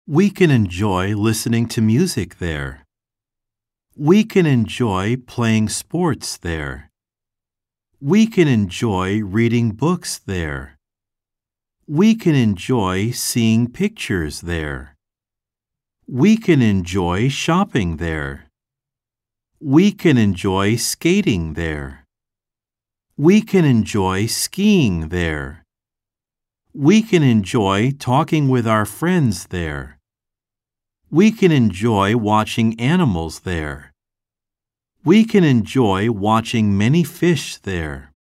We can enjoy listening to music there. We can enjoy playing sports there. We can enjoy reading books there. We can enjoy seeing pictures there. We can enjoy shopping there. We can enjoy skating there. We can enjoy skiing there. We can enjoy talking with our friends there. We can enjoy watching animals there. We can enjoy watching many fish there.